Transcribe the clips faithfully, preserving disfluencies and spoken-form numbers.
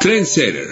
Trendsetter.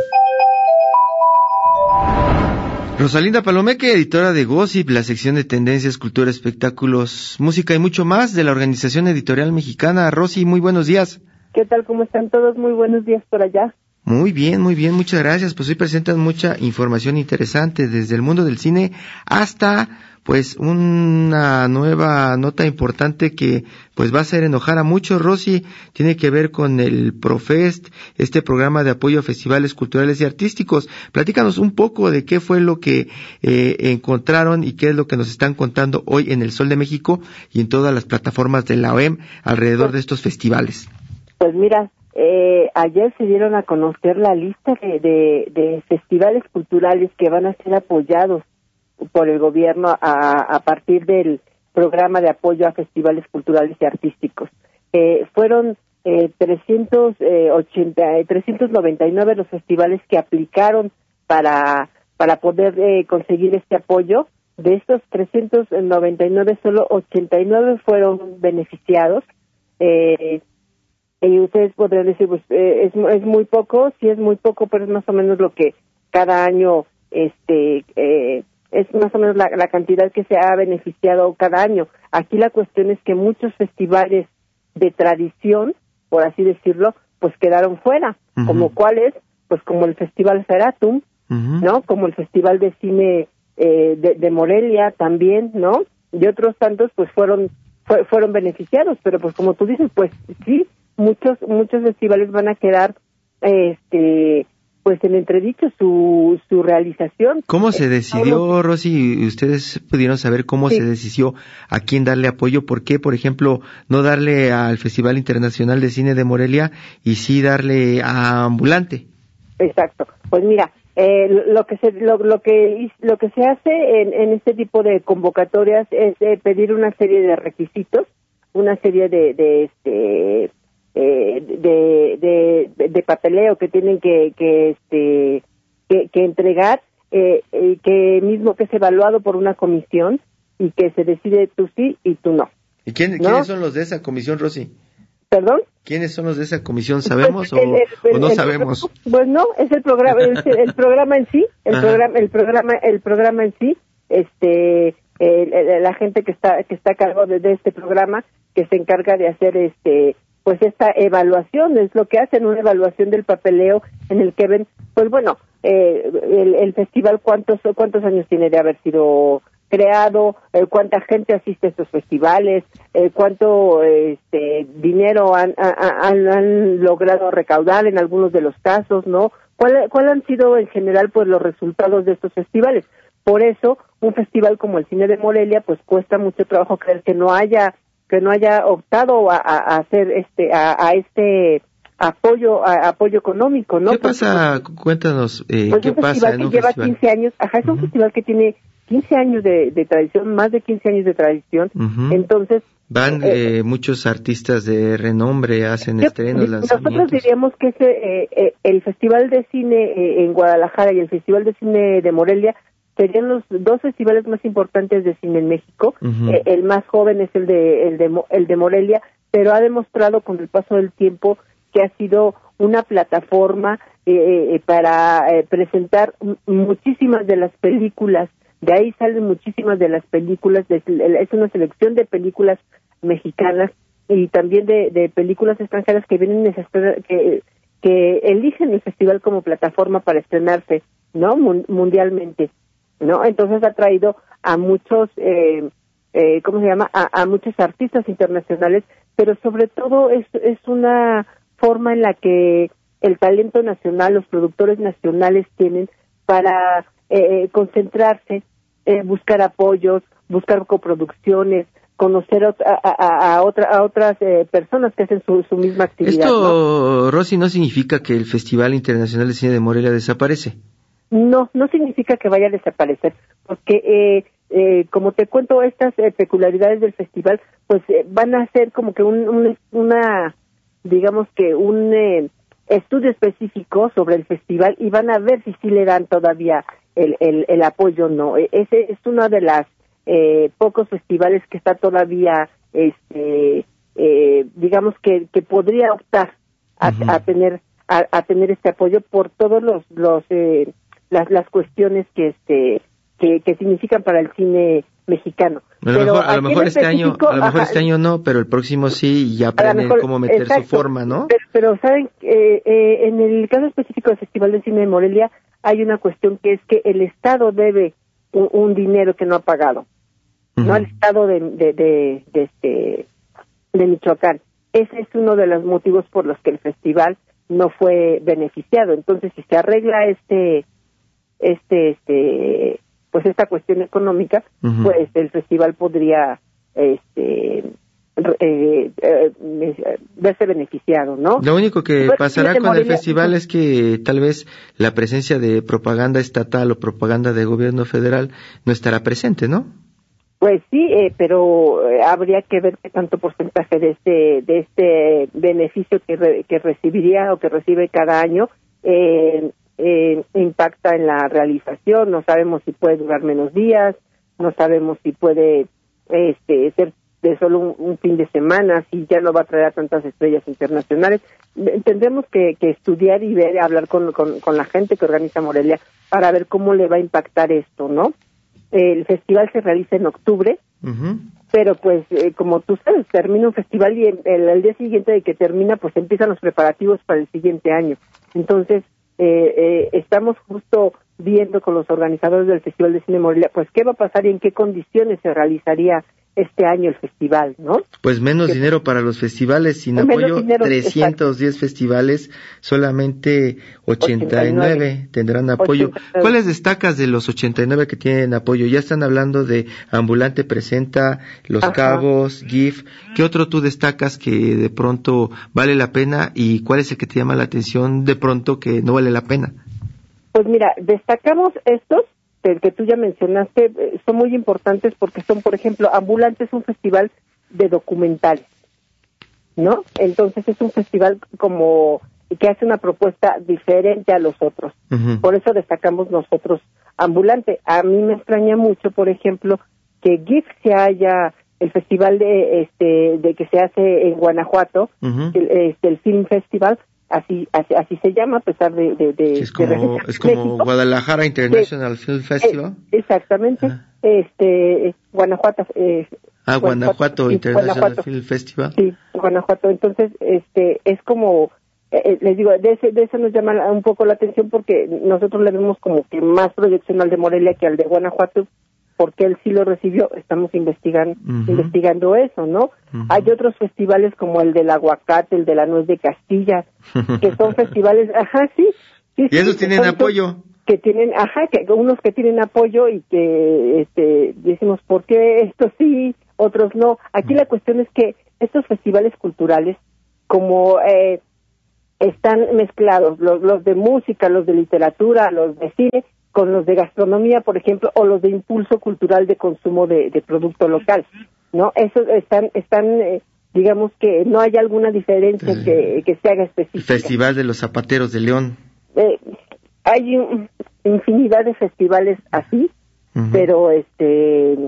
Rosalinda Palomeque, editora de Gossip, la sección de tendencias, cultura, espectáculos, música y mucho más de la Organización Editorial Mexicana. Rosy, muy buenos días. ¿Qué tal? ¿Cómo están todos? Muy buenos días por allá. Muy bien, muy bien, muchas gracias. Pues hoy presentan mucha información interesante desde el mundo del cine hasta pues una nueva nota importante que pues va a hacer enojar a muchos. Rosy, tiene que ver con el Profest, este programa de apoyo a festivales culturales y artísticos. Platícanos un poco de qué fue lo que eh, encontraron y qué es lo que nos están contando hoy en El Sol de México y en todas las plataformas de la O E M alrededor de estos festivales. Pues mira, eh, ayer se dieron a conocer la lista de, de, de festivales culturales que van a ser apoyados por el gobierno a, a partir del programa de apoyo a festivales culturales y artísticos. Eh, fueron eh, trescientos noventa y nueve los festivales que aplicaron para para poder eh, conseguir este apoyo. De estos trescientos noventa y nueve, solo ochenta y nueve fueron beneficiados. Eh, y ustedes podrían decir, pues eh, es, es muy poco, sí es muy poco, pero es más o menos lo que cada año este eh, es más o menos la, la cantidad que se ha beneficiado cada año. Aquí la cuestión es que muchos festivales de tradición, por así decirlo, pues quedaron fuera, uh-huh. Como cuáles, pues como el Festival Feratum, uh-huh. ¿no? Como el Festival de Cine eh, de, de Morelia también, ¿no? Y otros tantos, pues fueron fue, fueron beneficiados, pero pues como tú dices, pues sí, muchos muchos festivales van a quedar, este pues en entredicho su su realización. ¿Cómo se decidió, Rosy? ¿Ustedes pudieron saber cómo sí. se decidió a quién darle apoyo? ¿Por qué, por ejemplo, no darle al Festival Internacional de Cine de Morelia y sí darle a Ambulante? Exacto. Pues mira, eh, lo que se lo, lo que lo que se hace en, en este tipo de convocatorias es eh, pedir una serie de requisitos, una serie de de este Eh, de, de, de papeleo que tienen que que este que, que entregar, eh, eh, que mismo que es evaluado por una comisión y que se decide tú sí y tú no. ¿Y quién, ¿no? quiénes son los de esa comisión, Rosy? ¿Perdón? ¿Quiénes son los de esa comisión? ¿Sabemos pues el, el, el, o, o no el, sabemos? Pues no, es el programa, el, el programa en sí, el Ajá. programa, el programa, el programa en sí, este, eh, la gente que está que está a cargo de, de este programa, que se encarga de hacer este pues esta evaluación, es lo que hacen, una evaluación del papeleo en el que ven, pues bueno, eh, el, el festival cuántos cuántos años tiene de haber sido creado, eh, cuánta gente asiste a estos festivales, eh, cuánto este dinero han, han, han logrado recaudar en algunos de los casos, ¿no? ¿Cuál, cuál han sido en general pues los resultados de estos festivales? Por eso, un festival como el Cine de Morelia, pues cuesta mucho trabajo creer que no haya que no haya optado a, a hacer este a, a este apoyo a, apoyo económico, ¿no? ¿Qué pasa? Porque, Cuéntanos eh, pues qué un pasa festival en que un lleva festival. quince años, ajá, es un uh-huh. festival que tiene quince años de, de tradición, más de quince años de tradición, uh-huh. entonces van eh, eh, muchos artistas de renombre, hacen yo, estrenos, lanzamientos. Nosotros diríamos que ese, eh, eh, el Festival de Cine eh, en Guadalajara y el Festival de Cine de Morelia serían los dos festivales más importantes de cine en México. Uh-huh. Eh, el más joven es el de, el de el de Morelia, pero ha demostrado con el paso del tiempo que ha sido una plataforma eh, para eh, presentar m- muchísimas de las películas. De ahí salen muchísimas de las películas, de, es una selección de películas mexicanas y también de, de películas extranjeras que vienen que, que eligen el festival como plataforma para estrenarse, ¿no? Mundialmente, ¿no? Entonces ha traído a muchos, eh, eh, ¿cómo se llama? A, a muchos artistas internacionales, pero sobre todo es, es una forma en la que el talento nacional, los productores nacionales tienen para eh, concentrarse, eh, buscar apoyos, buscar coproducciones, conocer a, a, a, otra, a otras eh, personas que hacen su, su misma actividad. Esto, ¿no? Rosy, ¿no significa que el Festival Internacional de Cine de Morelia desaparece? No, no significa que vaya a desaparecer, porque eh, eh, como te cuento, estas eh, peculiaridades del festival, pues eh, van a ser como que un, un una, digamos que un eh, estudio específico sobre el festival y van a ver si sí le dan todavía el, el, el apoyo o no. Ese es uno de las eh, pocos festivales que está todavía, este, eh, digamos que, que podría optar a, uh-huh. a tener a, a tener este apoyo por todos los los eh, las las cuestiones que este que, que significan para el cine mexicano. A lo pero mejor, a lo mejor este año, a lo mejor ajá, este año no, pero el próximo sí, y ya aprenden mejor, cómo meter exacto, su forma, ¿no? Pero, pero saben, eh, eh, en el caso específico del Festival de Cine de Morelia hay una cuestión que es que el Estado debe un, un dinero que no ha pagado, uh-huh. no al Estado de de, de, de este de Michoacán. Ese es uno de los motivos por los que el festival no fue beneficiado. Entonces, si se arregla este este este pues esta cuestión económica, uh-huh. pues el festival podría este eh, eh, verse beneficiado, ¿no? Lo único que pues, pasará con Morelia, el festival es que tal vez la presencia de propaganda estatal o propaganda de gobierno federal no estará presente, ¿no? Pues sí, eh, pero eh, habría que ver qué tanto porcentaje de este de este beneficio que re, que recibiría o que recibe cada año eh, eh, impacta en la realización. No sabemos si puede durar menos días, no sabemos si puede este ser de solo un, un fin de semana, si ya no va a traer a tantas estrellas internacionales. Tendremos que, que estudiar y ver, hablar con, con, con la gente que organiza Morelia para ver cómo le va a impactar esto, ¿no? El festival se realiza en octubre, uh-huh. pero pues eh, como tú sabes, termina un festival y el, el, el día siguiente de que termina, pues empiezan los preparativos para el siguiente año. Entonces, eh, eh, estamos justo viendo con los organizadores del Festival de Cine Morelia, pues qué va a pasar y en qué condiciones se realizaría este año el festival, ¿no? Pues menos que, dinero para los festivales, sin apoyo, dinero, trescientos diez exacto. festivales, solamente ochenta y nueve, ochenta y nueve tendrán apoyo. ochenta y nueve. ¿Cuáles destacas de los ochenta y nueve que tienen apoyo? Ya están hablando de Ambulante Presenta, Los Ajá. Cabos, GIF. ¿Qué otro tú destacas que de pronto vale la pena y cuál es el que te llama la atención de pronto que no vale la pena? Pues mira, destacamos estos el que tú ya mencionaste, eh, son muy importantes porque son, por ejemplo, Ambulante es un festival de documentales, ¿no? Entonces es un festival como que hace una propuesta diferente a los otros. Uh-huh. Por eso destacamos nosotros Ambulante. A mí me extraña mucho, por ejemplo, que GIF se haya el festival de este de que se hace en Guanajuato, uh-huh. el, este, el Film Festival. Así, así así se llama a pesar de de, de es como, de es como Guadalajara International Film Festival. Eh, exactamente. Ah. Este Guanajuato eh, Ah, Guanajuato, Guanajuato International Guanajuato. Film Festival. Sí, Guanajuato. Entonces, este es como eh, les digo, de ese de eso nos llama un poco la atención porque nosotros le vemos como que más proyección al de Morelia que al de Guanajuato. Porque él sí lo recibió, estamos investigando uh-huh. investigando eso, ¿no? Uh-huh. Hay otros festivales como el del aguacate, el de la nuez de Castilla, que son festivales, ajá, sí. sí ¿Y esos sí, tienen apoyo? Que tienen, ajá, que unos que tienen apoyo y que este decimos, ¿por qué estos sí, otros no? Aquí uh-huh. la cuestión es que estos festivales culturales, como eh, están mezclados, los, los de música, los de literatura, los de cine, con los de gastronomía, por ejemplo, o los de impulso cultural de consumo de, de producto local, ¿no? Esos están, están, eh, digamos que no hay alguna diferencia eh, que, que se haga específica. El Festival de los Zapateros de León. Eh, hay un, infinidad de festivales así, uh-huh. pero este,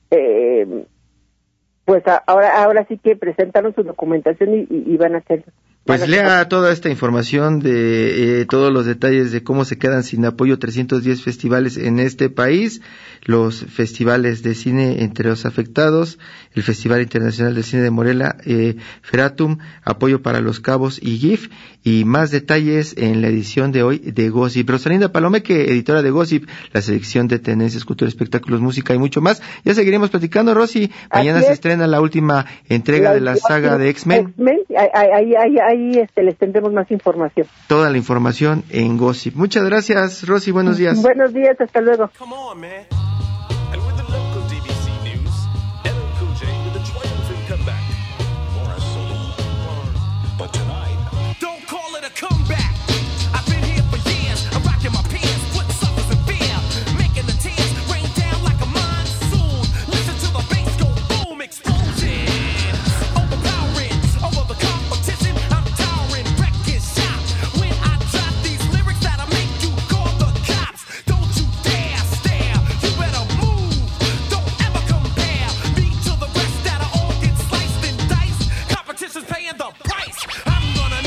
eh, pues a, ahora, ahora sí que presentaron su documentación y, y, y van a hacer. Pues lea toda esta información de eh, todos los detalles de cómo se quedan sin apoyo trescientos diez festivales en este país, los festivales de cine entre los afectados, el Festival Internacional de Cine de Morelia, eh, Feratum, apoyo para Los Cabos y GIF, y más detalles en la edición de hoy de Gossip. Rosalinda Palomeque, editora de Gossip, la selección de tendencias, cultura, espectáculos, música y mucho más. Ya seguiremos platicando, Rosy. Mañana se estrena la última entrega la de la saga de X-Men. X-Men. Ahí, ahí, ahí este, les tendremos más información. Toda la información en Gossip. Muchas gracias, Rosy. Buenos días. Buenos días, hasta luego. Paying the price. I'm gonna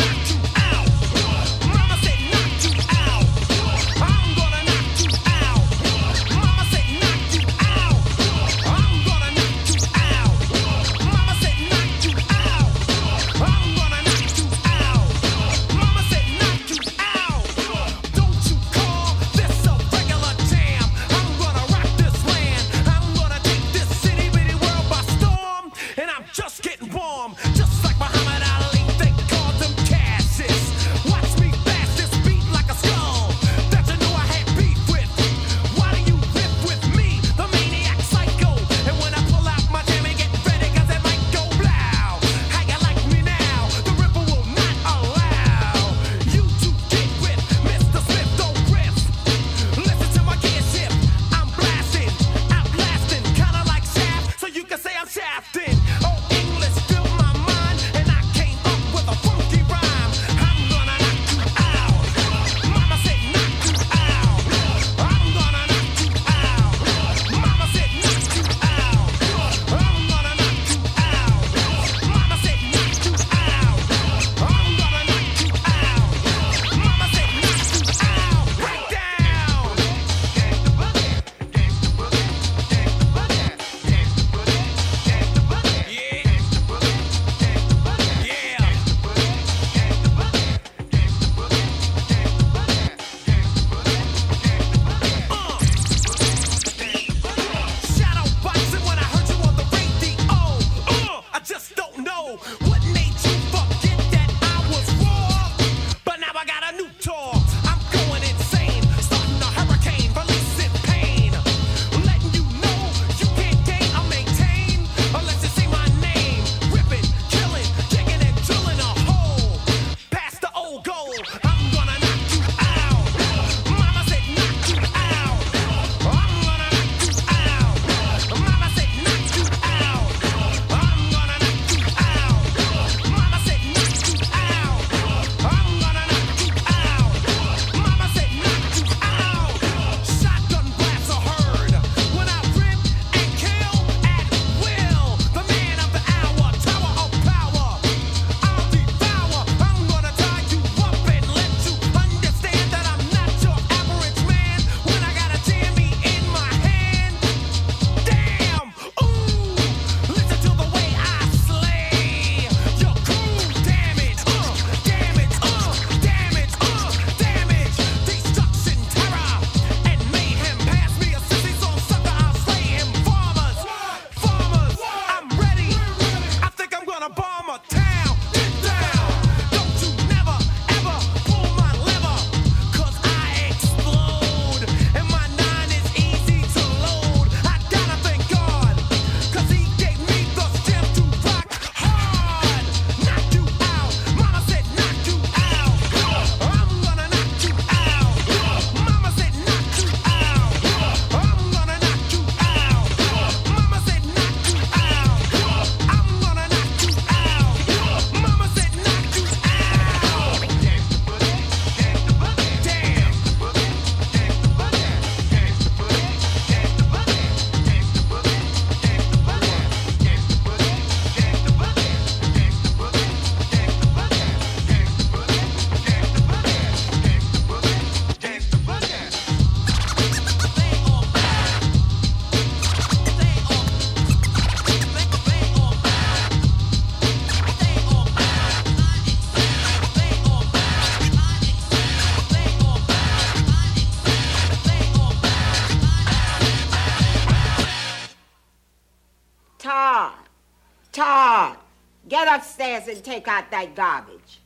Todd, Todd, get upstairs and take out that garbage.